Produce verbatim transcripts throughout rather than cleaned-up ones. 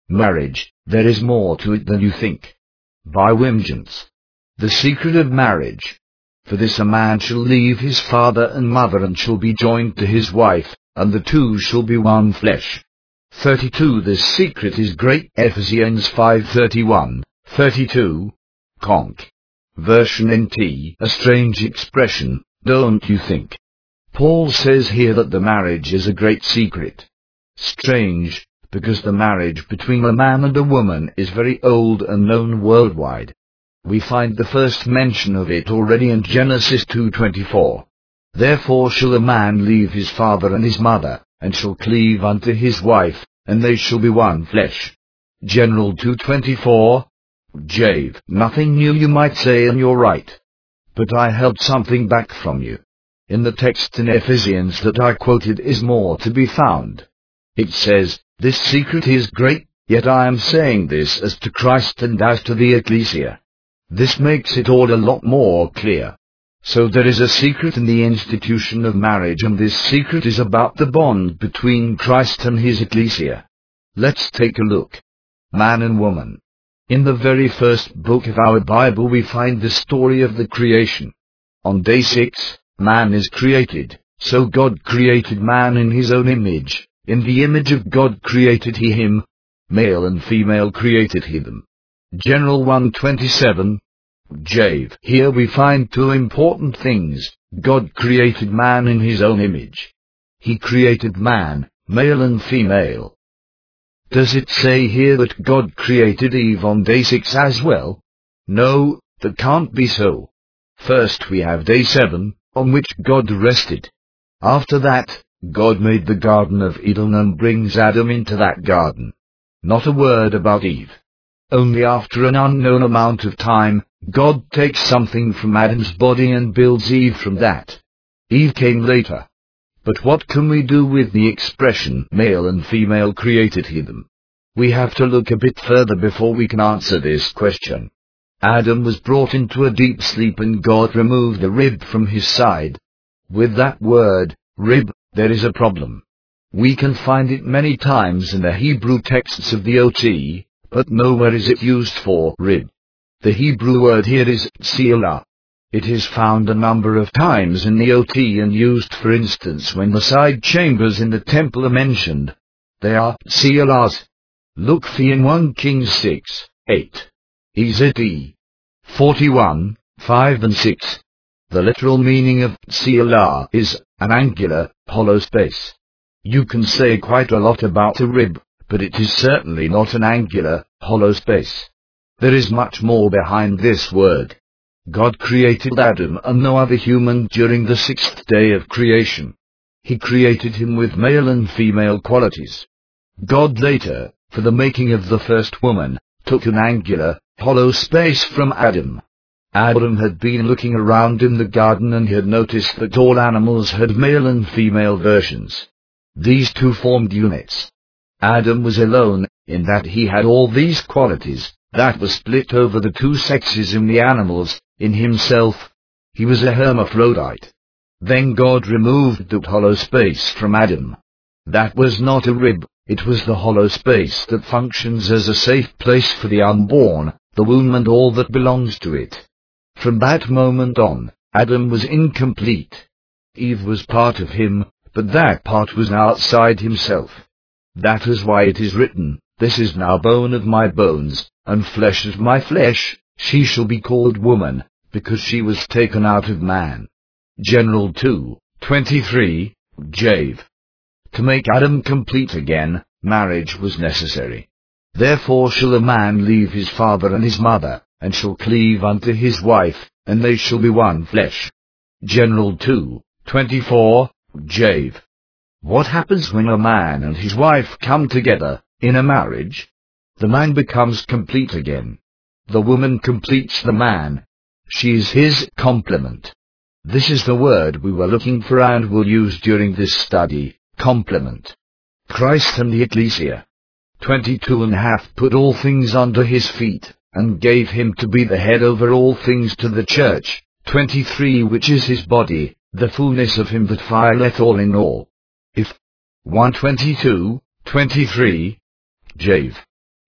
Marriage, there is more to it than you think. By Wimjans. The secret of marriage. For this a man shall leave his father and mother and shall be joined to his wife, and the two shall be one flesh. thirty-two This secret is great. Ephesians five thirty-one, thirty-two. Conk. Version N T. A strange expression, don't you think? Paul says here that the marriage is a great secret. Strange, because the marriage between a man and a woman is very old and known worldwide. We find the first mention of it already in Genesis two twenty-four. Therefore shall a man leave his father and his mother, and shall cleave unto his wife, and they shall be one flesh. General two twenty-four. Jave. Nothing new you might say, and you're right. But I held something back from you. In the text in Ephesians that I quoted is more to be found. It says, this secret is great, yet I am saying this as to Christ and as to the ecclesia. This makes it all a lot more clear. So there is a secret in the institution of marriage, and this secret is about the bond between Christ and his ecclesia. Let's take a look. Man and woman. In the very first book of our Bible we find the story of the creation. On day six, man is created. So God created man in his own image. In the image of God created he him. Male and female created he them. General one twenty-seven. Jave. Here we find two important things. God created man in his own image. He created man, male and female. Does it say here that God created Eve on day six as well? No, that can't be so. First we have day seven, on which God rested. After that, God made the Garden of Eden and brings Adam into that garden. Not a word about Eve. Only after an unknown amount of time, God takes something from Adam's body and builds Eve from that. Eve came later. But what can we do with the expression, male and female created he them? We have to look a bit further before we can answer this question. Adam was brought into a deep sleep and God removed the rib from his side. With that word, rib, there is a problem. We can find it many times in the Hebrew texts of the O T, but nowhere is it used for rib. The Hebrew word here is tselah. It is found a number of times in the O T and used for instance when the side chambers in the temple are mentioned. They are tselahs. Look for in First Kings six, eight. E Z E forty-one, five and six. The literal meaning of tselah is an angular, hollow space. You can say quite a lot about a rib, but it is certainly not an angular, hollow space. There is much more behind this word. God created Adam and no other human during the sixth day of creation. He created him with male and female qualities. God later, for the making of the first woman, took an angular, hollow space from Adam. Adam had been looking around in the garden and had noticed that all animals had male and female versions. These two formed units. Adam was alone, in that he had all these qualities, that were split over the two sexes in the animals. In himself, he was a hermaphrodite. Then God removed the hollow space from Adam. That was not a rib, it was the hollow space that functions as a safe place for the unborn, the womb and all that belongs to it. From that moment on, Adam was incomplete. Eve was part of him, but that part was outside himself. That is why it is written, this is now bone of my bones, and flesh of my flesh. She shall be called woman, because she was taken out of man. General two, twenty-three, Jave. To make Adam complete again, marriage was necessary. Therefore shall a man leave his father and his mother, and shall cleave unto his wife, and they shall be one flesh. General two, twenty-four, Jave. What happens when a man and his wife come together, in a marriage? The man becomes complete again. The woman completes the man. She is his complement. This is the word we were looking for and will use during this study, complement. Christ and the ecclesia. twenty-two and hath put all things under his feet, and gave him to be the head over all things to the church. twenty-three Which is his body, the fullness of him that filleth all in all. If one twenty-two, twenty-three, Jave.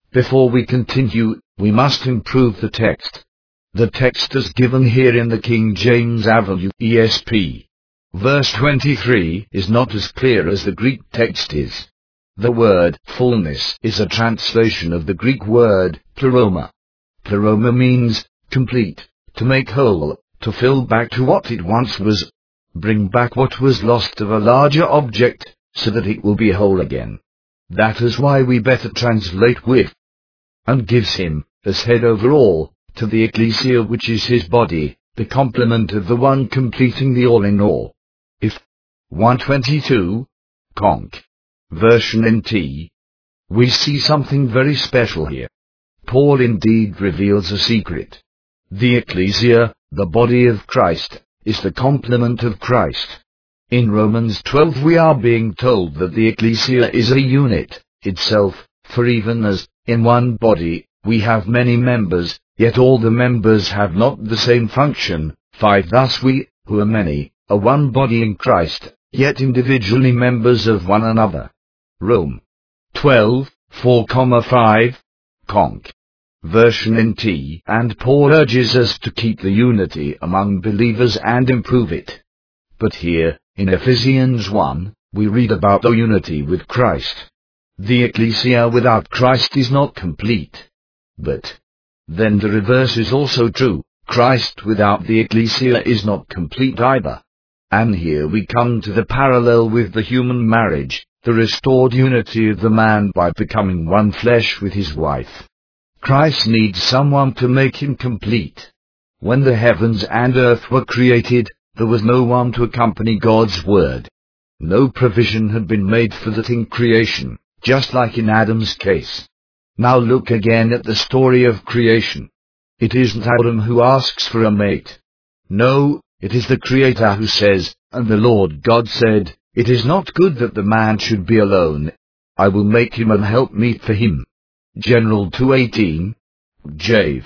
Before we continue, we must improve the text. The text is given here in the King James Avenue E S V. Verse twenty-three is not as clear as the Greek text is. The word fullness is a translation of the Greek word pleroma. Pleroma means complete, to make whole, to fill back to what it once was, bring back what was lost of a larger object, so that it will be whole again. That is why we better translate with, and gives him, as head over all, to the ecclesia which is his body, the complement of the one completing the all in all. If one twenty-two, conc. Version N T, we see something very special here. Paul indeed reveals a secret. The ecclesia, the body of Christ, is the complement of Christ. In Romans twelve we are being told that the ecclesia is a unit itself, for even as, in one body, we have many members, yet all the members have not the same function. five Thus we, who are many, are one body in Christ, yet individually members of one another. Rome twelve, four, five, conc. Version N T, and Paul urges us to keep the unity among believers and improve it. But here, in Ephesians one, we read about the unity with Christ. The ecclesia without Christ is not complete. But then the reverse is also true. Christ without the ecclesia is not complete either. And here we come to the parallel with the human marriage, the restored unity of the man by becoming one flesh with his wife. Christ needs someone to make him complete. When the heavens and earth were created, there was no one to accompany God's word. No provision had been made for that in creation, just like in Adam's case. Now look again at the story of creation. It isn't Adam who asks for a mate. No, it is the Creator who says, and the Lord God said, "It is not good that the man should be alone. I will make him an helpmeet for him." General two eighteen, Jave.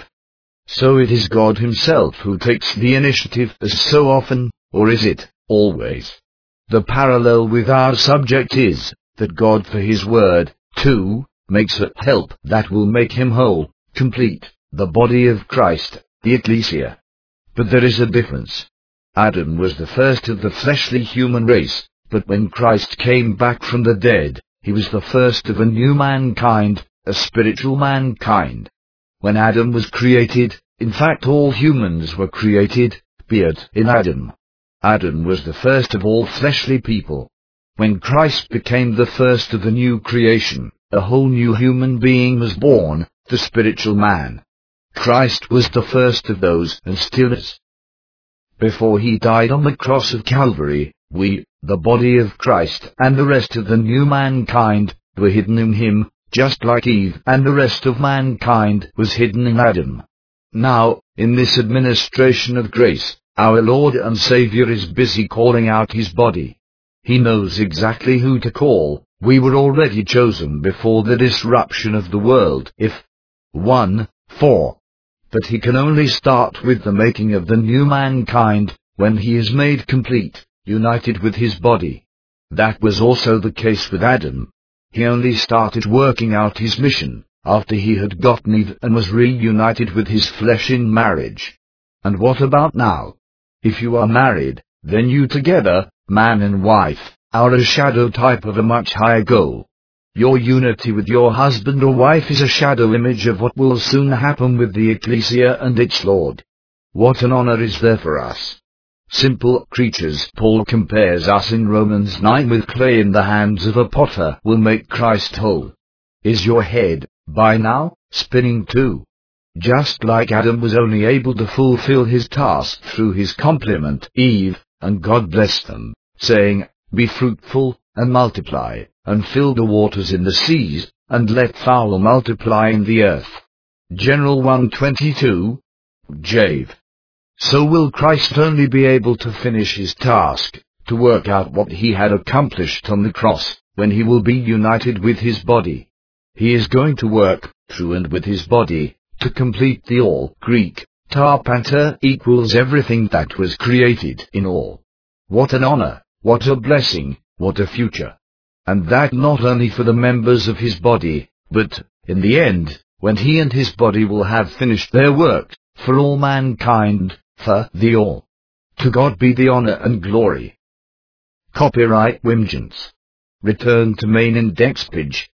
So it is God himself who takes the initiative as so often, or is it always? The parallel with our subject is, that God for his word, too, makes a help that will make him whole, complete, the body of Christ, the ecclesia. But there is a difference. Adam was the first of the fleshly human race, but when Christ came back from the dead, he was the first of a new mankind, a spiritual mankind. When Adam was created, in fact all humans were created, be it in Adam. Adam was the first of all fleshly people. When Christ became the first of the new creation, a whole new human being was born, the spiritual man. Christ was the first of those, and still is. Before he died on the cross of Calvary, we, the body of Christ, and the rest of the new mankind, were hidden in him, just like Eve and the rest of mankind was hidden in Adam. Now, in this administration of grace, our Lord and Savior is busy calling out his body. He knows exactly who to call. We were already chosen before the disruption of the world, if one, four. But he can only start with the making of the new mankind, when he is made complete, united with his body. That was also the case with Adam. He only started working out his mission, after he had gotten Eve and was reunited with his flesh in marriage. And what about now? If you are married, then you together, man and wife, are a shadow type of a much higher goal. Your unity with your husband or wife is a shadow image of what will soon happen with the ecclesia and its Lord. What an honor is there for us. Simple creatures, Paul compares us in Romans nine with clay in the hands of a potter, will make Christ whole. Is your head, by now, spinning too? Just like Adam was only able to fulfill his task through his complement, Eve, and God blessed them, saying, "Be fruitful, and multiply, and fill the waters in the seas, and let fowl multiply in the earth." General one twenty-two, Jave. So will Christ only be able to finish his task, to work out what he had accomplished on the cross, when he will be united with his body. He is going to work, through and with his body, to complete the all. Greek, tarpanta equals everything that was created in all. What an honor, what a blessing, what a future. And that not only for the members of his body, but, in the end, when he and his body will have finished their work, for all mankind, for the all. To God be the honor and glory. Copyright Wimjance. Return to main index page.